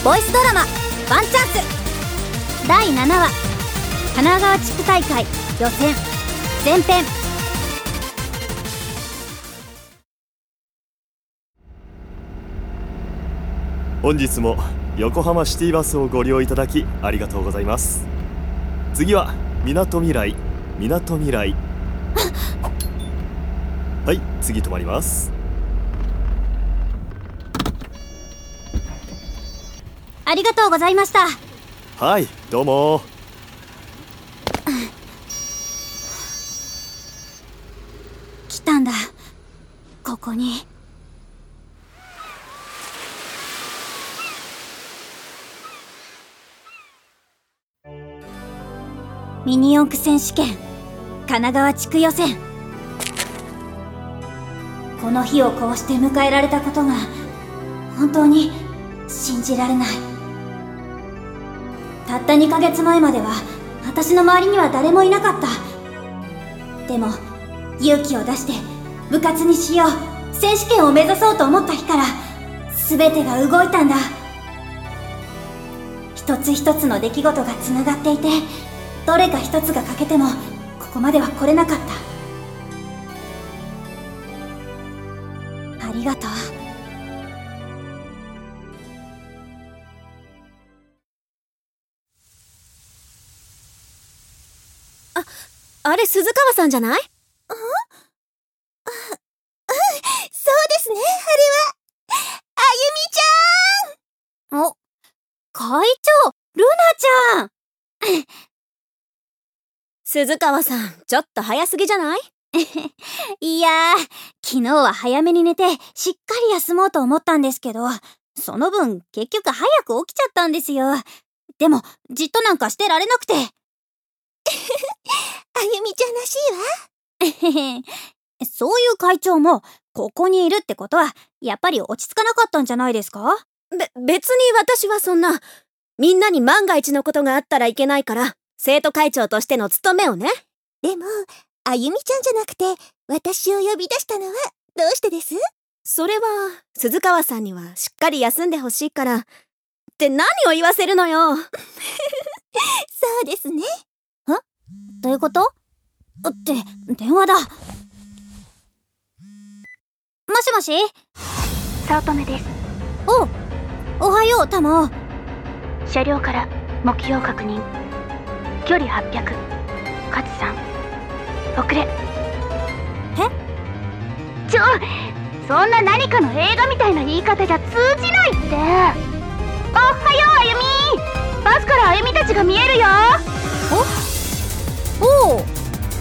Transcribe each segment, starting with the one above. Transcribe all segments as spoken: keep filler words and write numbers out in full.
ボイスドラマワンチャンスだいななわ神奈川地区大会予選前編。 本日も横浜シティバスをご利用いただきありがとうございます。次はみなとみらいみなとみらいはい、次止まります。 ありがとうございました。 はい、どうも。 来たんだ、ここに。ミニ四駆選手権神奈川地区予選。この日をこうして迎えられたことが本当に信じられない。たったにかげつまえまでは私の周りには誰もいなかった。でも勇気を出して部活にしよう、選手権を目指そうと思った日から全てが動いたんだ。一つ一つの出来事がつながっていて、どれか一つが欠けてもここまでは来れなかった。ありがとう。 あ、あれ鈴川さんじゃない？ん？あ、 うん、そうですね、あれはあゆみちゃん。お、会長、ルナちゃん鈴川さん、ちょっと早すぎじゃない？ いやー、昨日は早めに寝てしっかり休もうと思ったんですけど、その分結局早く起きちゃったんですよ。でもじっとなんかしてられなくて。 あゆみちゃんらしいわ。そういう会長もここにいるってことはやっぱり落ち着かなかったんじゃないですか？ べ、別に私はそんな、みんなに万が一のことがあったらいけないから生徒会長としての務めをね。 でもあゆみちゃんじゃなくて私を呼び出したのはどうしてです？ それは鈴川さんにはしっかり休んでほしいからって何を言わせるのよ。 そうですね。 え？どういうこと？って電話だ。もしもし、 早乙女です。 お、おはようタモ。 車両から目標確認、距離はっぴゃく、勝さん遅れ。 え？ ちょ、そんな何かの映画みたいな言い方じゃ通じないって。おはようあゆみ、バスからあゆみたちが見えるよ。 おおう。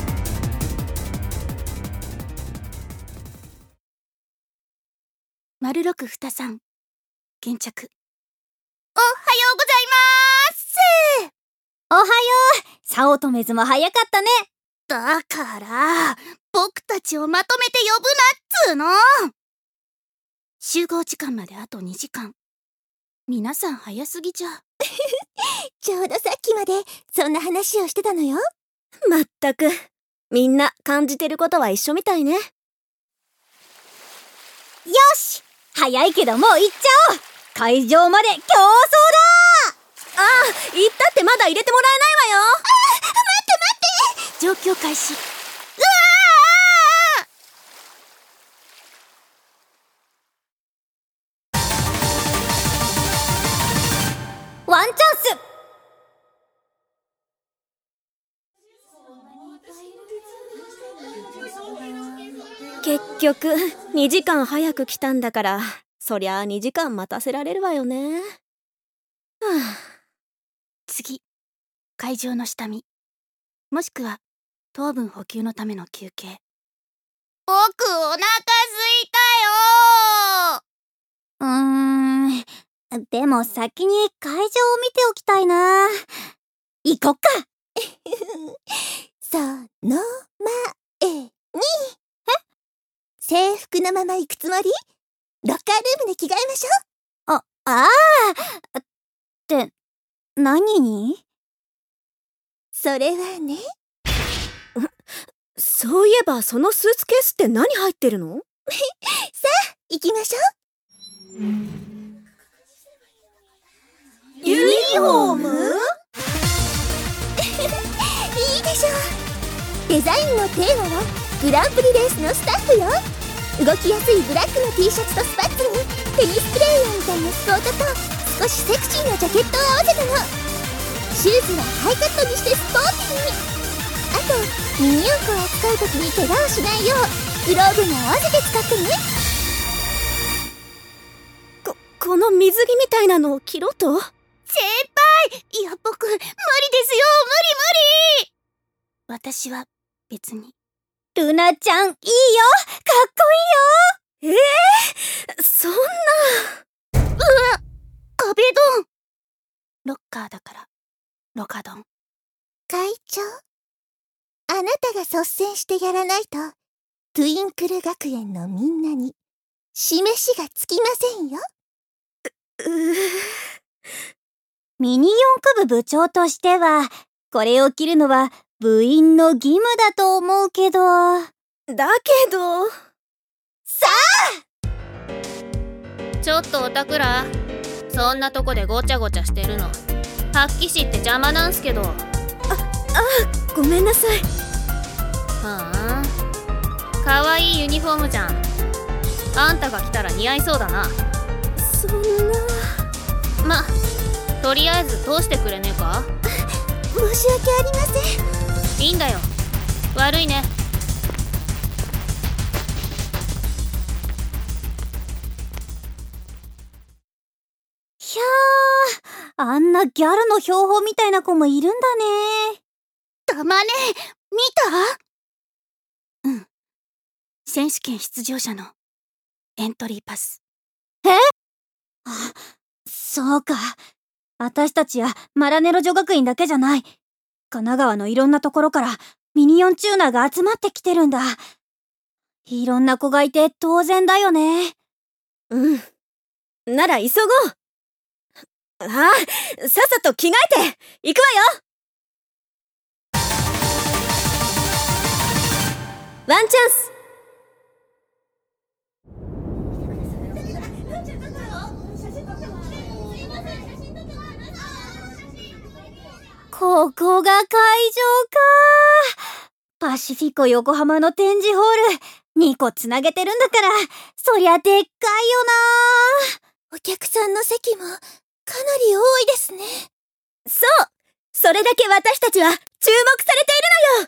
丸六二三現着。 おはようございます。 おはよう。早乙女ズも早かったね。 だから僕たちをまとめて呼ぶなっつーの。 集合時間まであとにじかん。皆さん早すぎじゃ。 ちょうどさっきまでそんな話をしてたのよ。 まったく、みんな感じてることは一緒みたいね。よし、早いけどもう行っちゃおう。会場まで競争だ。 ああ、行ったってまだ入れてもらえないわよ。 あ、待って待って、 状況開始。うわー！ワンチャンス。 結局にじかん早く来たんだから、そりゃあにじかん待たせられるわよね。はあ、 次、会場の下見、もしくは糖分補給のための休憩。 僕お腹すいたよ。 うーん、でも先に会場を見ておきたいな。行こっか。 その前に、え？制服のまま行くつもり？ロッカールームで着替えましょう。あ、ああ。って、何に？ それはね。 そういえばそのスーツケースって何入ってるの？ さあ、行きましょう。 グランプリレースのスタッフよ。動きやすいブラックの T シャツとスパッツにテニスプレーヤーみたいなスコートと少しセクシーなジャケットを合わせたの。シューズはハイカットにしてスポーティーに。あとミニ四駆を扱う時に怪我をしないようグローブも合わせて使ってね。 こ、この水着みたいなのを着ろと？ 先輩、いや僕無理ですよ、無理無理。私は別に。 ルナちゃんいいよ、かっこいいよ。 えー、そんな。 うわ、壁ドン。ロッカーだからロカドン。会長、あなたが率先してやらないとトゥインクル学園のみんなに示しがつきませんよ。 ううミニ四駆部部長としてはこれを着るのは部員の義務だと思うけど。 だけどさあ、 ちょっとおたくら、そんなとこでごちゃごちゃしてるの発揮士って邪魔なんすけど。あ、 あ、ごめんなさい。 ふーん、かわいいユニフォームじゃん。あんたが着たら似合いそうだな。 そんな。 ま、とりあえず通してくれねえか。 申し訳ありません。 いいんだよ、悪いね。 ひゃー、あんなギャルの標本みたいな子もいるんだね。 たまね、見た？うん。選手権出場者のエントリーパス。 え？あ、そうか。私たちやマラネロ女学院だけじゃない。神奈川のいろんなところからミニ四チューナーが集まってきてるんだ。いろんな子がいて当然だよね。 うん。なら急ごう。ああ、さっさと着替えて行くわよ。ワンチャンス。 ここが会場か。パシフィコ横浜の展示ホールにこつなげてるんだから、そりゃでっかいよな。 お客さんの席もかなり多いですね。 そう、それだけ私たちは注目されている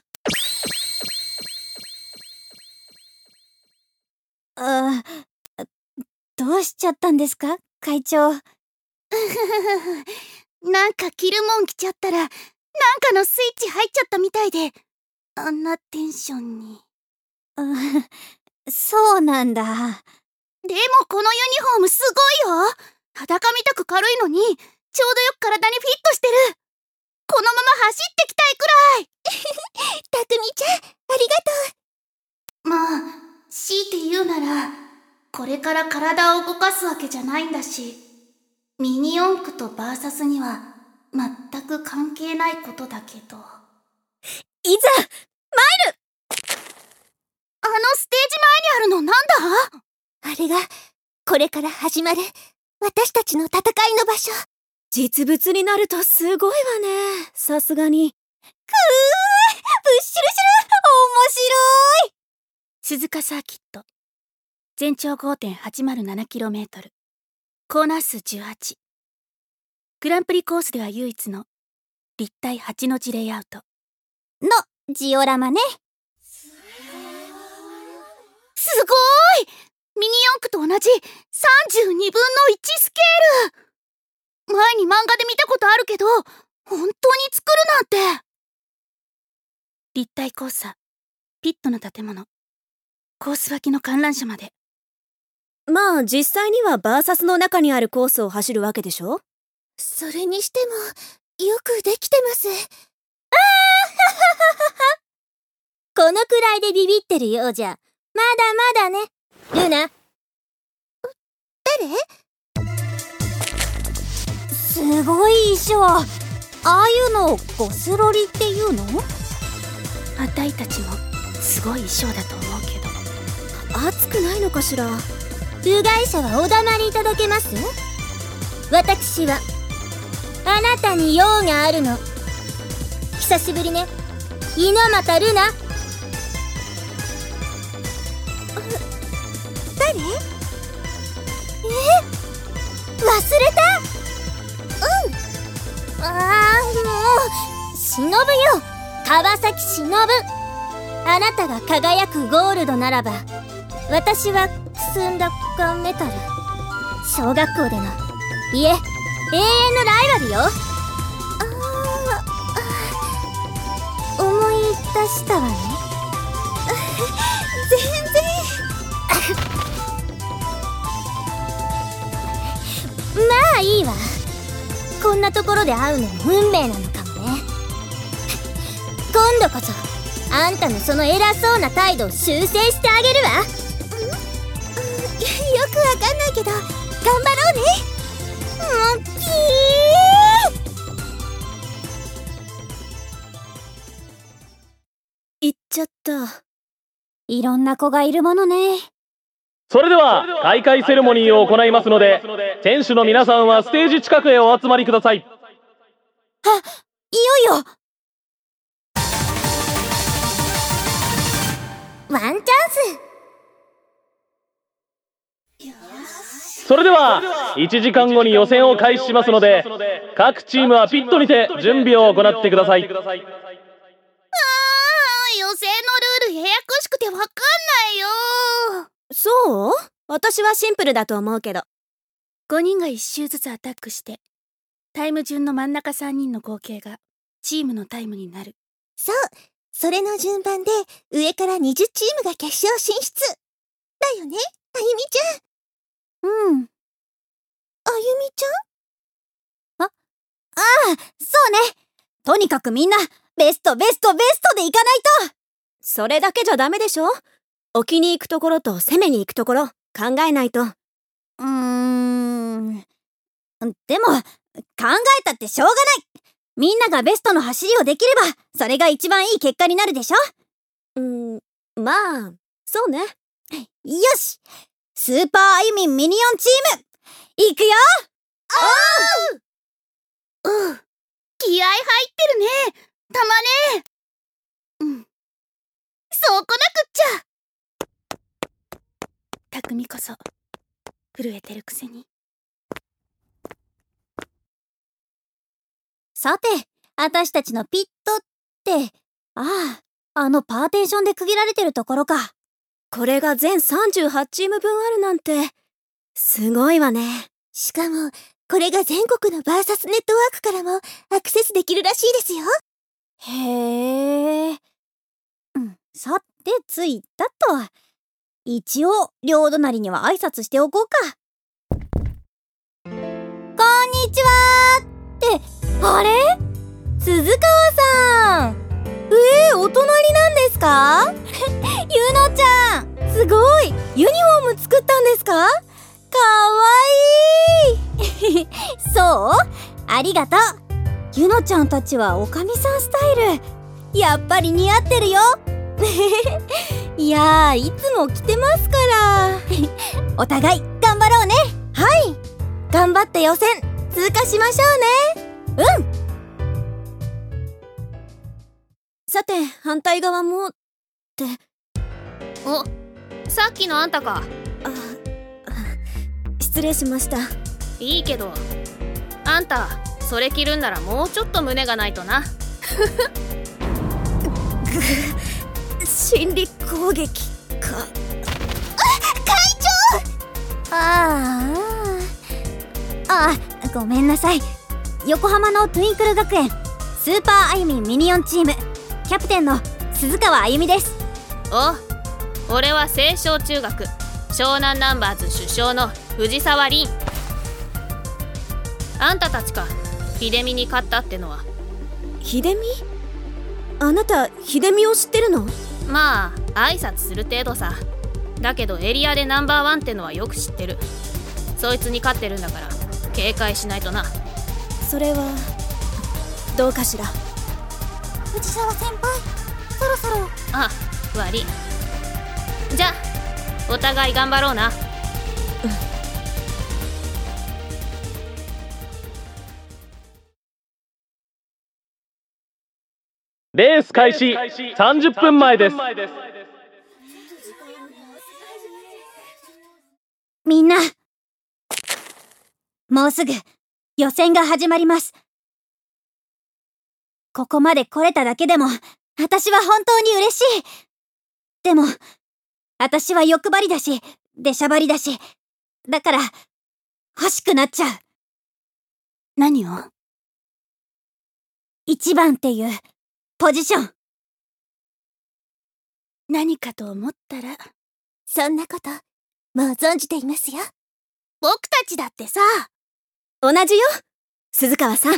のよ。あ、どうしちゃったんですか、会長。 なんか着るもん着ちゃったらなんかのスイッチ入っちゃったみたいで、あんなテンションに。 そうなんだ。 でもこのユニフォームすごいよ。裸みたく軽いのにちょうどよく体にフィットしてる。このまま走ってきたいくらい。たくみちゃん、ありがとう。まあ強いて言うならこれから体を動かすわけじゃないんだし、ミニ四駆とバーサスには全く関係ないことだけど。 いざ参る。 あのステージ前にあるのなんだ？あれがこれから始まる私たちの戦いの場所。 実物になるとすごいわね、さすがに。 くー、ブッシュルシュル、面白い。 鈴鹿サーキット、全長 ごてんはちまるななキロメートル、コーナー数じゅうはち。グランプリコースでは唯一の立体はちの字レイアウトのジオラマね。 すごーい。ミニ四駆と同じさんじゅうにぶんのいちスケール。前に漫画で見たことあるけど本当に作るなんて。立体交差、ピットの建物、コース脇の観覧車まで。 まあ実際にはバーサスの中にあるコースを走るわけでしょ。 それにしてもよくできてます。あーこのくらいでビビってるようじゃまだまだね。ルナ。 誰？ すごい衣装。ああいうのゴスロリっていうの？ あたいたちもすごい衣装だと思うけど。 暑くないのかしら。 部外者はお黙りいただけます？私はあなたに用があるの。久しぶりね、猪俣ルナ。 誰？え、忘れた。うん。ああ、もう忍よ、川崎忍。あなたが輝くゴールドならば、私はくすんだガンメタル。小学校での、いえ、永遠のライバルよ。ああ、思い出したわね。全然まあいいわ。こんなところで会うのも運命なのかもね。今度こそあんたのその偉そうな態度を修正してあげるわ。ん、よくわかんないけど頑張ろうね。もっきー。 行っちゃった。 いろんな子がいるものね。 それでは開会セレモニーを行いますので、選手の皆さんはステージ近くへお集まりください。 あ、いよいよ。 ワンチャンス。それではいちじかんごに予選を開始しますので、各チームはピットにて準備を行ってください。 あー、予選のルールややこしくてわかんないよ。 そう？私はシンプルだと思うけど。 ごにんがいち周ずつアタックして、タイム順の真ん中さんにんの合計がチームのタイムになる。 そう、それの順番で上からにじゅうチームが決勝進出だよね、あゆみちゃん。うん。あゆみちゃん？あ、ああ、そうね。とにかくみんなベストベストベストでいかないと。 それだけじゃダメでしょ。置きに行くところと攻めに行くところ考えないと。 うーん。でも、考えたってしょうがない。みんながベストの走りをできれば、それが一番いい結果になるでしょ。 うーん、まあ、そうね。 よし、スーパーあゆみんミニオンチーム、いくよ。 おう。うん。気合入ってるね、たまね。うん。そうこなくっちゃ。 匠こそ震えてるくせに。 さて、私たちのピットって、ああ、あのパーテーションで区切られてるところか。 これが全さんじゅうはちチーム分あるなんて、すごいわね。 しかも、これが全国のバーサスネットワークからもアクセスできるらしいですよ。 へえ。うん、さて着いたと。一応、両隣には挨拶しておこうか。こんにちはーって、あれ？鈴川さん。えー、お隣なんですか？ゆのちゃん、すごい。ユニフォーム作ったんですか？かわいい。そう？ありがとう。ゆのちゃんたちはおかみさんスタイル。やっぱり似合ってるよ。いやー、いつも着てますから。お互い頑張ろうね。はい、頑張って予選通過しましょうね。うん。 さて、反対側もって。 お、さっきのあんたか。 あ、失礼しました。 いいけど、あんたそれ着るんならもうちょっと胸がないとな。 心理攻撃か。 あ、会長。 ああああ、ごめんなさい。横浜のトゥインクル学園スーパーあゆみんミニオンチームキャプテンの鈴川あゆみです。 お、俺は青翔中学湘南ナンバーズ主将の藤沢凛。あんたたちか、秀美に勝ったってのは。 秀美？あなた秀美を知ってるの？ まあ挨拶する程度さ。だけどエリアでナンバーワンってのはよく知ってる。そいつに勝ってるんだから警戒しないとな。 それはどうかしら。 藤沢先輩、そろそろ。 あ、悪い。じゃあお互い頑張ろうな。 レース開始さんじゅっぷんまえです。 みんな、もうすぐ予選が始まります。ここまで来れただけでも私は本当に嬉しい。でも私は欲張りだし出しゃばりだし、だから欲しくなっちゃう。 何を？ 一番っていうポジション。 何かと思ったら。 そんなこともう存じていますよ。僕たちだってさ。 同じよ、鈴川さん。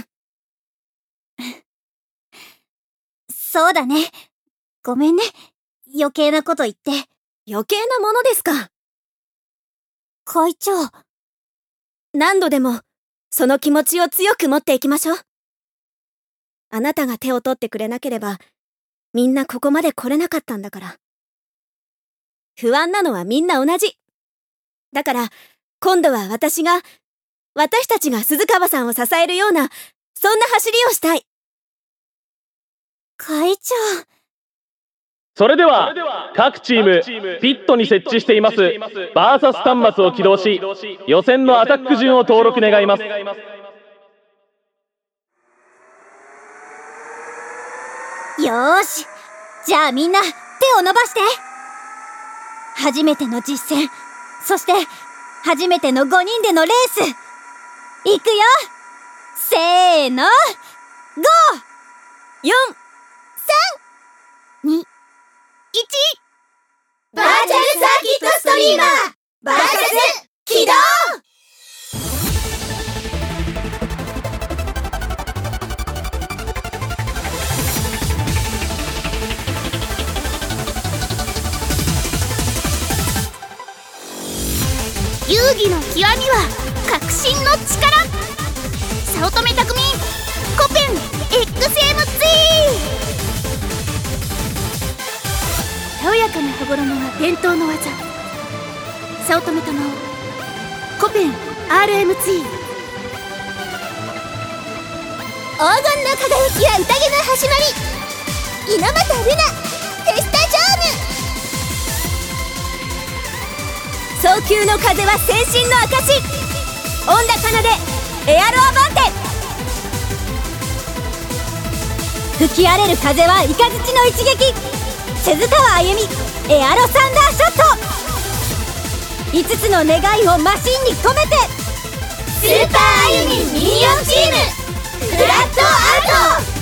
そうだね。ごめんね。余計なこと言って。 余計なものですか。 会長。 何度でもその気持ちを強く持っていきましょう。あなたが手を取ってくれなければみんなここまで来れなかったんだから。不安なのはみんな同じ。だから今度は私が私たちが鈴川さんを支えるようなそんな走りをしたい。 会長。 それでは各チームピットに設置していますバーサス端末を起動し、予選のアタック順を登録願います。 よーし、じゃあみんな手を伸ばして。初めての実戦、そして初めてのごにんでのレース、いくよ。せーの、ご、 よん、 さん、に、いち。バーチャルサーキットストリーマーバーサス起動。遊戯の極みは革新の力。早乙女匠コペン エックスエムツー。 たおやかな羽衣は伝統の技。早乙女玉緒コペン アールエムツー。 黄金の輝きは宴の始まり。猪俣ルナテスタジョーヌ。 早急の風は先進の証。恩田奏でエアロアバンテ。 吹き荒れる風は雷の一撃。鈴川あゆみエアロサンダーショット。いつつの願いをマシンに込めて。 スーパーあゆみミニオンチームフラットアウト。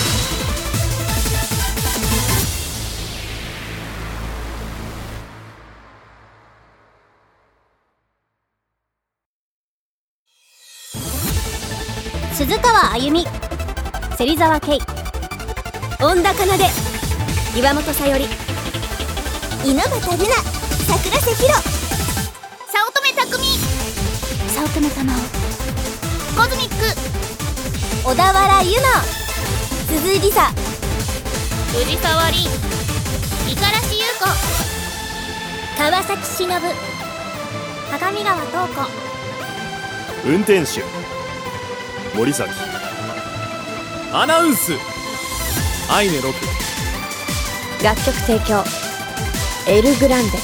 鈴川あゆみ、芹沢圭、 恩田奏で岩本さより、 猪俣ルナ桜瀬宏。早乙女匠早乙女玉緒コズミック。 小田原優乃、鈴井梨沙、 藤沢凛、 五十嵐優子。 川崎忍、鏡川東子。 運転手森崎。 アナウンスアイネロク。 楽曲提供エルグランデ。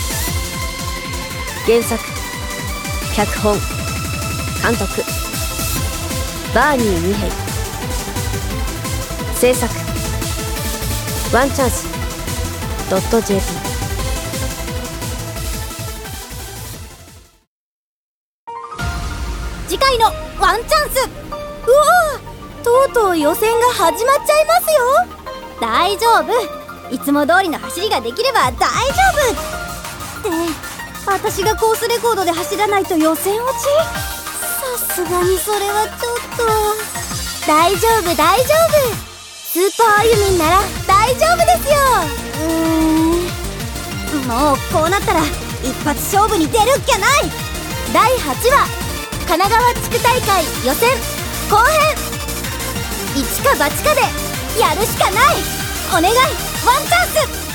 原作脚本監督バーニー・ミヘイ。制作ワンチャンス .jp。 次回のワンチャンス。うわー、とうとう予選が始まっちゃいますよ。大丈夫、いつも通りの走りができれば大丈夫。って私がコースレコードで走らないと予選落ち。さすがにそれはちょっと。大丈夫大丈夫、スーパーあゆみんなら大丈夫ですよ。うーん、もうこうなったら一発勝負に出るっきゃない。だいはちわ神奈川地区大会予選後編。一か八かでやるしかない。お願いワンチャンス。